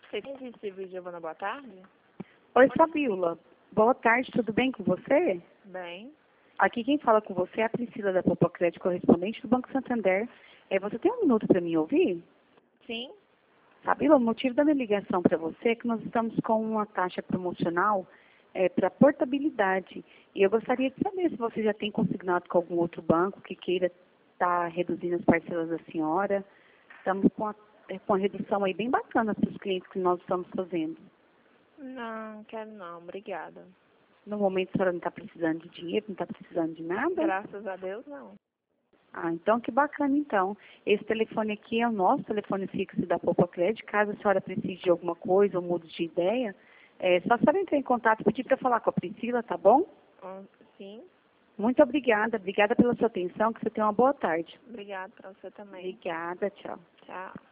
Recife, Giovana, boa tarde. Oi, Fabiola. Boa tarde, tudo bem com você? Bem. Aqui quem fala com você é a Priscila da Poupa Crédito, correspondente do Banco Santander. Você tem um minuto para me ouvir? Sim. Fabiola, o motivo da minha ligação para você é que nós estamos com uma taxa promocional para portabilidade. E eu gostaria de saber se você já tem consignado com algum outro banco que queira estar reduzindo as parcelas da senhora. Estamos com uma redução aí bem bacana para os clientes que nós estamos fazendo. Não, quero não. Obrigada. No momento a senhora não está precisando de dinheiro, não está precisando de nada? Graças a Deus, não. Ah, então que bacana então. Esse telefone aqui é o nosso telefone fixo da Poupa Crédito. Caso a senhora precise de alguma coisa ou mude de ideia, só a senhora entrar em contato e pedir para falar com a Priscila, tá bom? Sim. Muito obrigada. Obrigada pela sua atenção. Que você tenha uma boa tarde. Obrigada para você também. Obrigada. Tchau. Tchau.